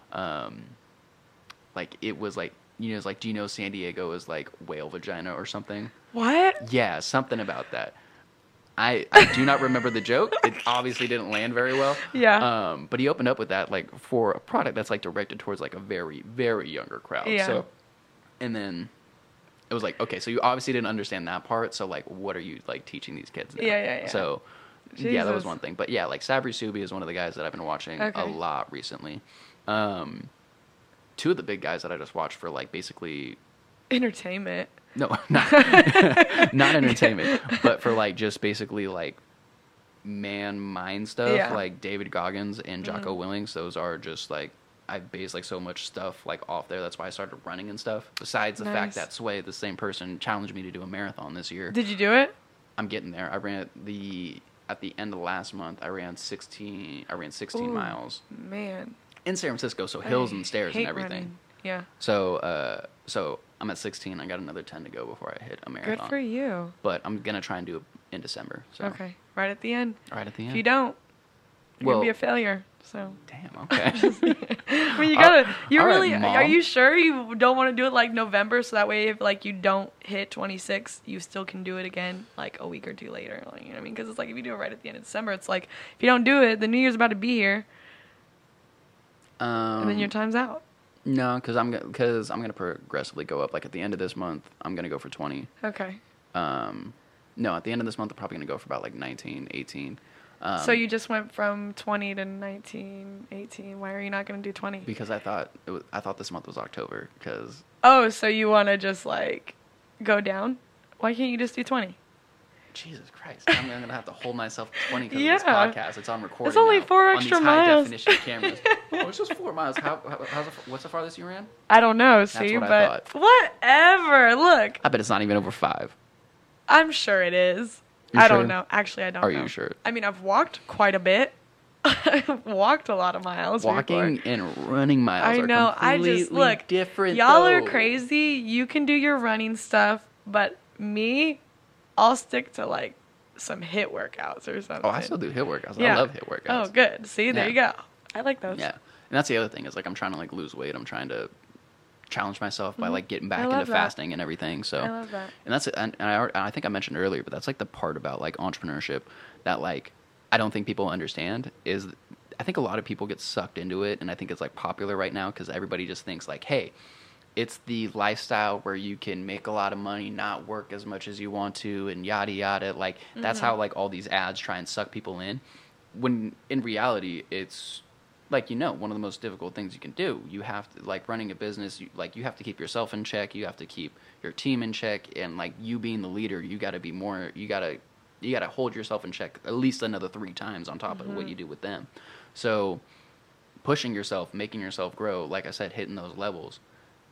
like it was like it's like, do you know San Diego is like whale vagina or something? What? Yeah, something about that. I do not remember the joke. It obviously didn't land very well. Yeah. But he opened up with that like for a product that's like directed towards like a very, very younger crowd. Yeah. So, and then it was like, okay, so you obviously didn't understand that part. So like, what are you like teaching these kids now? Yeah. So yeah, that was Jesus. one thing. But yeah, like Sabri Subi is one of the guys that I've been watching Okay. a lot recently. Two of the big guys that I just watched for like basically Entertainment. no, not not entertainment, but for like just basically like man mind stuff, Yeah. like David Goggins and Jocko Willings. Those are just like I base like so much stuff like off there. That's why I started running and stuff. Besides the Nice. fact that Sway, the same person, challenged me to do a marathon this year. Did you do it? I'm getting there. I ran at the end of last month. I ran 16 Ooh. miles Man. in San Francisco, so hills I and stairs and hate everything. running. Yeah. So I'm at 16. I got another 10 to go before I hit a marathon. Good for you. But I'm gonna try and do it in December. So Okay. Right at the end. right at the end. If you don't, you're Well- gonna be a failure. So. Damn. Okay. Well, you gotta. You all right, really. Are Mom. you sure you don't want to do it like November, so that way if like you don't hit 26, you still can do it again like a week or two later. Like, you know what I mean? Because it's like if you do it right at the end of December, it's like if you don't do it, the New Year's about to be here, and then your time's out. No, because I'm gonna progressively go up. Like at the end of this month, I'm gonna go for 20. Okay. No, at the end of this month, I'm probably gonna go for about like 19, 18. So you just went from 20 to 19, 18. Why are you not gonna do 20? Because I thought this month was October. Because Oh, so you want to just like go down? Why can't you just do 20? Jesus Christ, I'm gonna have to hold myself to 20 because of Yeah. this podcast. It's on recording. It's only now, 4 on extra these miles. high definition cameras. Oh, it's just 4 miles. What's the farthest you ran? I don't know, see, what I but whatever. Look, I bet it's not even over 5. I'm sure it is. You I sure? don't know. Actually, I don't Are know. you sure? I mean, I've walked quite a bit. I've walked a lot of miles. Walking before. and running miles I are know. I completely just look. different. Y'all are though. crazy. You can do your running stuff, but me, I'll stick to like some hit workouts or something. Oh, I still do hit workouts. Yeah. I love hit workouts. Oh, good. See, there Yeah. you go. I like those. Yeah, and that's the other thing is like I'm trying to like lose weight. I'm trying to challenge myself by like getting back Mm-hmm. love into that. fasting and everything. So I love that. And that's and I think I mentioned earlier, but that's like the part about like entrepreneurship that like I don't think people understand is I think a lot of people get sucked into it, and I think it's like popular right now because everybody just thinks like, hey, it's the lifestyle where you can make a lot of money, not work as much as you want to, and yada yada. Like that's how like all these ads try and suck people in. When in reality, it's like one of the most difficult things you can do. You have to like running a business. You have to keep yourself in check. You have to keep your team in check, and like you being the leader, you got to be more. You got to hold yourself in check at least another 3 times on top of what you do with them. So pushing yourself, making yourself grow, like I said, hitting those levels.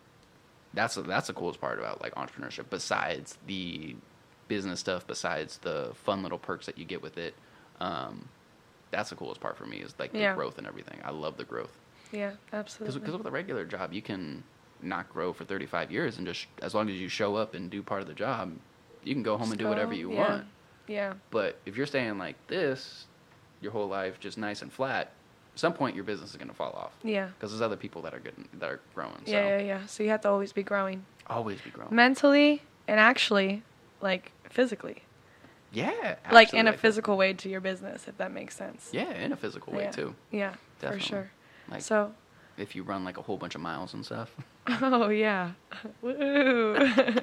That's the coolest part about like entrepreneurship. Besides the business stuff, besides the fun little perks that you get with it, that's the coolest part for me is like the Yeah. growth and everything. I love the growth Yeah, absolutely. because with a regular job, you can not grow for 35 years and just as long as you show up and do part of the job, you can go home and do whatever you want. Yeah. But if you're staying like this your whole life, just nice and flat, at some point your business is going to fall off. Yeah. Because there's other people that are growing. So Yeah. So you have to always be growing always be growing. mentally and actually, like physically. Yeah, absolutely. Like in a physical way to your business, if that makes sense. Yeah, in a physical way too. Yeah, Definitely. for sure. Like, so, if you run like a whole bunch of miles and stuff. Oh yeah, woo!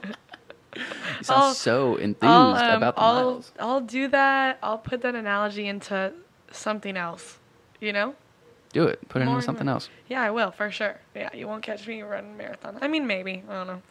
You sound so enthused about the miles. I'll do that. I'll put that analogy into something else. You know? Do it. Put it More into something else. Yeah, I will for sure. Yeah, you won't catch me running a marathon. I mean, maybe. I don't know.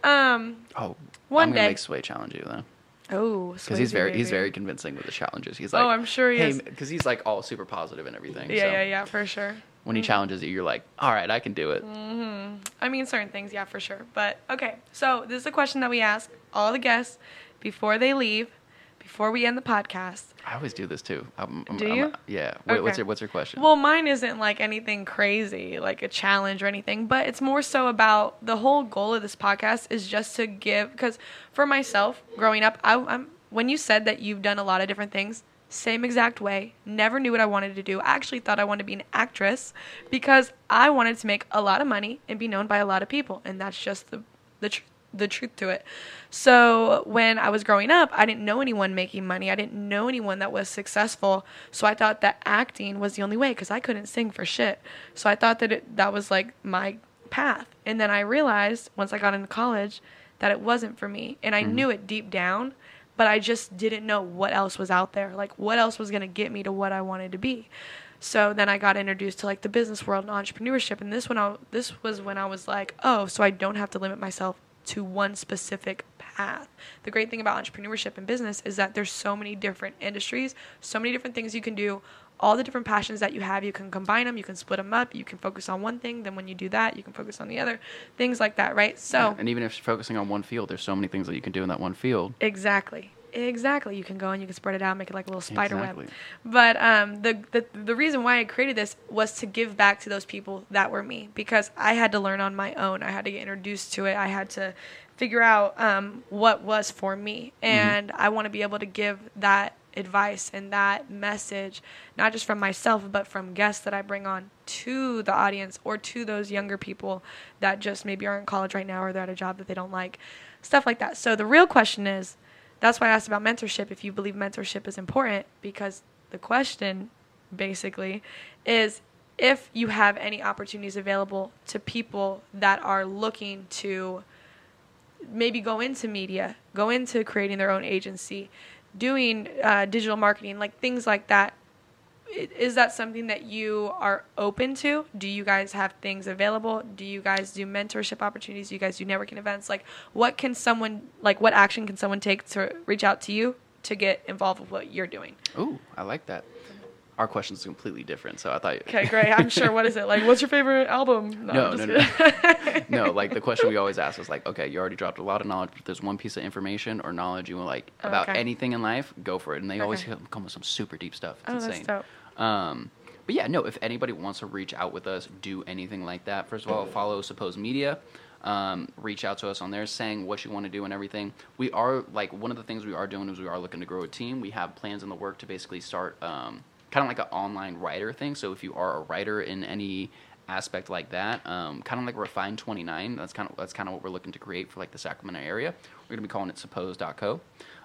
I'm gonna day. make Sway challenge you though. Oh, Because he's very convincing with the challenges. He's like, Oh, I'm sure he is. Because he's like all super positive and everything. Yeah, so yeah, for sure. When he challenges you, you're like, all right, I can do it. I mean, certain things, yeah, for sure. But, okay, so this is a question that we ask all the guests before they leave, before we end the podcast. I always do this too. Do you? Yeah. Okay. What's your question? Well, mine isn't like anything crazy, like a challenge or anything, but it's more so about the whole goal of this podcast is just to give, because for myself, growing up, I'm when you said that you've done a lot of different things, same exact way, never knew what I wanted to do. I actually thought I wanted to be an actress because I wanted to make a lot of money and be known by a lot of people, and that's just the truth to it. So when I was growing up, I didn't know anyone making money. I didn't know anyone that was successful. So I thought that acting was the only way because I couldn't sing for shit. So I thought that that was like my path. And then I realized once I got into college that it wasn't for me. And I knew it deep down, but I just didn't know what else was out there. Like what else was going to get me to what I wanted to be. So then I got introduced to like the business world and entrepreneurship. And this was when I was like, oh, so I don't have to limit myself to one specific path. The great thing about entrepreneurship and business is that there's so many different industries, so many different things you can do, all the different passions that you have, you can combine them, you can split them up, you can focus on one thing, then when you do that, you can focus on the other, things like that, right? So, yeah, and even if you're focusing on one field, there's so many things that you can do in that one field. Exactly. You can go and you can spread it out, make it like a little spider Exactly. web. But the reason why I created this was to give back to those people that were me, because I had to learn on my own. I had to get introduced to it. I had to figure out what was for me. And I want to be able to give that advice and that message, not just from myself, but from guests that I bring on to the audience or to those younger people that just maybe are in college right now or they're at a job that they don't like, stuff like that. So the real question is, that's why I asked about mentorship, if you believe mentorship is important, because the question basically is if you have any opportunities available to people that are looking to maybe go into media, go into creating their own agency, doing digital marketing, like things like that. Is that something that you are open to? Do you guys have things available? Do you guys do mentorship opportunities? Do you guys do networking events? Like, what action can someone take to reach out to you to get involved with what you're doing? Ooh, I like that. Our question's completely different, so I thought... Okay, great. I'm sure. What is it? Like, what's your favorite album? No. No, like, the question we always ask is, like, okay, you already dropped a lot of knowledge, but if there's one piece of information or knowledge you want, like, about anything in life, go for it. And they always come with some super deep stuff. It's insane. That's dope. But yeah, no, if anybody wants to reach out with us, do anything like that. First of all, follow Suppose Media. Reach out to us on there saying what you want to do and everything. We are, like, one of the things we are doing is we are looking to grow a team. We have plans in the work to basically start kind of like an online writer thing. So if you are a writer in any aspect like that, kind of like Refine 29, that's kind of what we're looking to create for like the Sacramento area. We're going to be calling it suppose.co.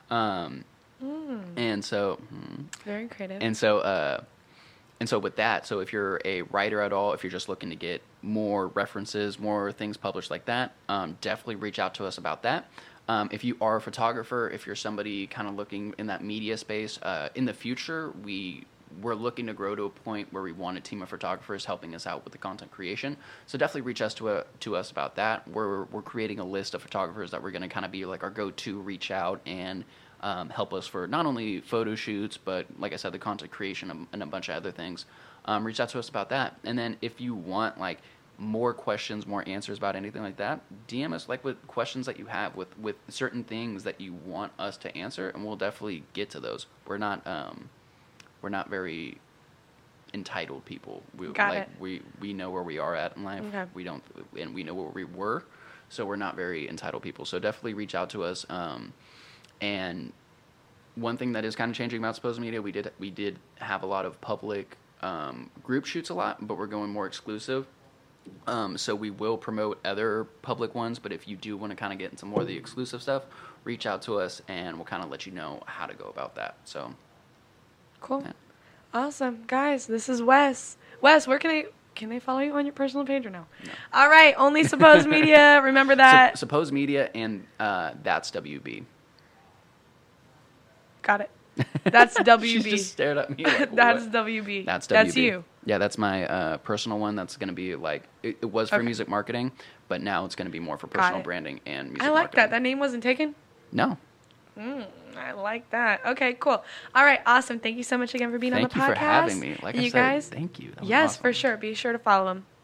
And so very creative. And so with that, so if you're a writer at all, if you're just looking to get more references, more things published like that, definitely reach out to us about that. If you are a photographer, if you're somebody kind of looking in that media space, in the future, we're looking to grow to a point where we want a team of photographers helping us out with the content creation. So definitely reach us to us about that. We're creating a list of photographers that we're going to kind of be like our go-to reach out and help us for not only photo shoots, but like I said, the content creation and a bunch of other things. Reach out to us about that. And then if you want like more questions, more answers about anything like that, DM us like with questions that you have with certain things that you want us to answer, and we'll definitely get to those. We're not very entitled people. We know where we are at in life. Okay. We know where we were, so we're not very entitled people. So definitely reach out to us. And one thing that is kind of changing about Suppose Media, we did have a lot of public group shoots a lot, but we're going more exclusive. So we will promote other public ones, but if you do want to kind of get into more of the exclusive stuff, reach out to us, and we'll kind of let you know how to go about that. So, Cool. yeah. Awesome. Guys, this is Wes. Wes, where can they follow you on your personal page or no? No. All right. Only Supposed Media. Remember that. Supposed Media, and that's WB. Got it. That's WB. She just stared at me like, That's what? WB. That's WB. That's you. Yeah, that's my personal one. That's going to be like, it was for Okay. music marketing, but now it's going to be more for Got personal it. branding and music I like marketing. that. That name wasn't taken? No. I like that. Okay, cool. All right, awesome. Thank you so much again for being on the podcast. Thank you for having me. Like I said, guys, thank you. That was yes, awesome. for sure. Be sure to follow him.